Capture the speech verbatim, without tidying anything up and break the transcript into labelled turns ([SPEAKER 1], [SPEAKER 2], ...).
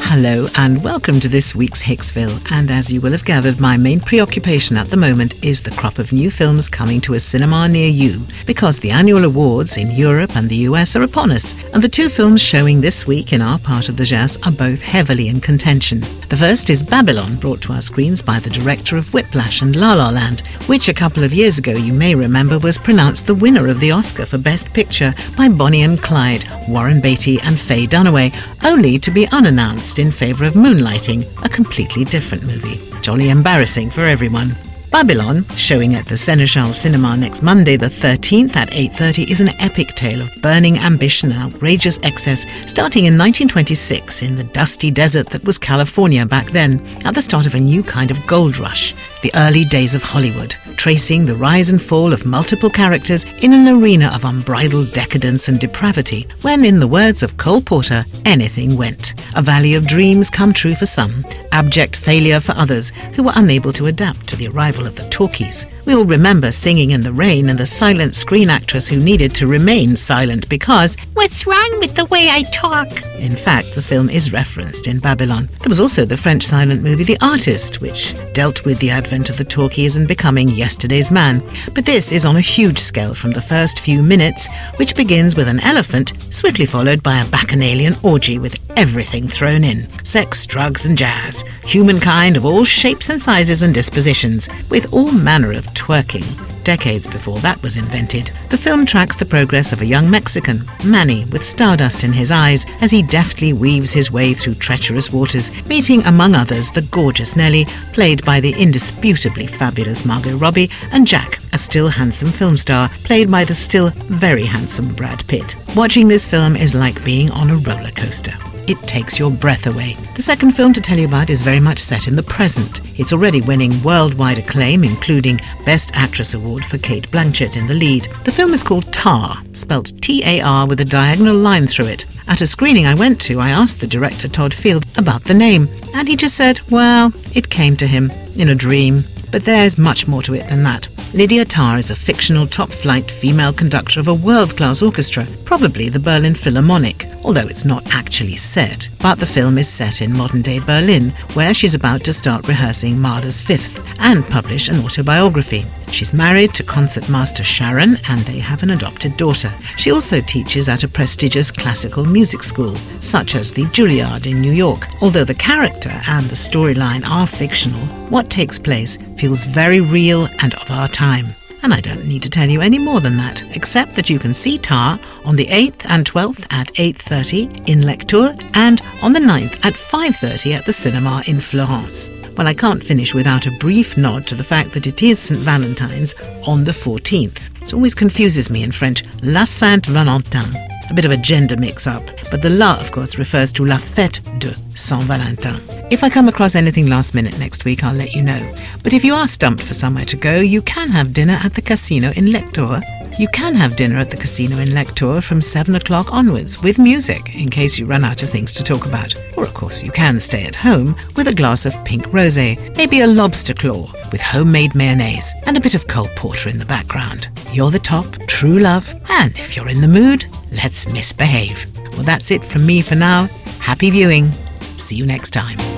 [SPEAKER 1] Hello and welcome to this week's Hicksville, and as you will have gathered, my main preoccupation at the moment is the crop of new films coming to a cinema near you, because the annual awards in Europe and the U S are upon us, and the two films showing this week in our part of the Jas are both heavily in contention. The first is Babylon, brought to our screens by the director of Whiplash and La La Land, which a couple of years ago you may remember was pronounced the winner of the Oscar for Best Picture by Bonnie and Clyde, Warren Beatty and Faye Dunaway, only to be unannounced in favour of Moonlighting, a completely different movie. Jolly embarrassing for everyone. Babylon, showing at the Seneschal Cinema next Monday the thirteenth at eight thirty, is an epic tale of burning ambition and outrageous excess, starting in nineteen twenty-six in the dusty desert that was California back then, at the start of a new kind of gold rush, the early days of Hollywood, tracing the rise and fall of multiple characters in an arena of unbridled decadence and depravity, when, in the words of Cole Porter, anything went. A valley of dreams come true for some, abject failure for others who were unable to adapt to the arrival of the talkies. We all remember Singing in the Rain and the silent screen actress who needed to remain silent because, "What's wrong with the way I talk?" In fact, the film is referenced in Babylon. There was also the French silent movie The Artist, which dealt with the advent of the talkies and becoming yesterday's man. But this is on a huge scale from the first few minutes, which begins with an elephant, swiftly followed by a bacchanalian orgy with everything thrown in. Sex, drugs and jazz. Humankind of all shapes and sizes and dispositions, with all manner of twerking. Decades before that was invented. The film tracks the progress of a young Mexican, Manny, with stardust in his eyes as he deftly weaves his way through treacherous waters, meeting among others the gorgeous Nellie, played by the indisputably fabulous Margot Robbie, and Jack, a still handsome film star, played by the still very handsome Brad Pitt. Watching this film is like being on a roller coaster. It takes your breath away. The second film to tell you about is very much set in the present. It's already winning worldwide acclaim, including Best Actress Award for Cate Blanchett in the lead. The film is called Tar, spelt T A R with a diagonal line through it. At a screening I went to, I asked the director, Todd Field, about the name, and he just said, well, it came to him in a dream. But there's much more to it than that. Lydia Tarr is a fictional top-flight female conductor of a world-class orchestra, probably the Berlin Philharmonic, although it's not actually set. But the film is set in modern-day Berlin, where she's about to start rehearsing Mahler's Fifth and publish an autobiography. She's married to concertmaster Sharon, and they have an adopted daughter. She also teaches at a prestigious classical music school, such as the Juilliard in New York. Although the character and the storyline are fictional, what takes place feels very real and of our time. And I don't need to tell you any more than that, except that you can see Tar on the eighth and twelfth at eight thirty in Lectoure, and on the ninth at five thirty at the cinema in Florence. Well, I can't finish without a brief nod to the fact that it is Saint Valentine's on the fourteenth. It always confuses me in French, La Saint Valentin. A bit of a gender mix-up, but the la, of course, refers to La Fête de Saint Valentin. If I come across anything last minute next week, I'll let you know. But if you are stumped for somewhere to go, you can have dinner at the casino in Lectoure. You can have dinner at the casino in Lectoure from seven o'clock onwards, with music, in case you run out of things to talk about. Or, of course, you can stay at home with a glass of pink rosé, maybe a lobster claw with homemade mayonnaise, and a bit of Cole Porter in the background. You're the top, true love, and if you're in the mood, let's misbehave. Well, that's it from me for now. Happy viewing. See you next time.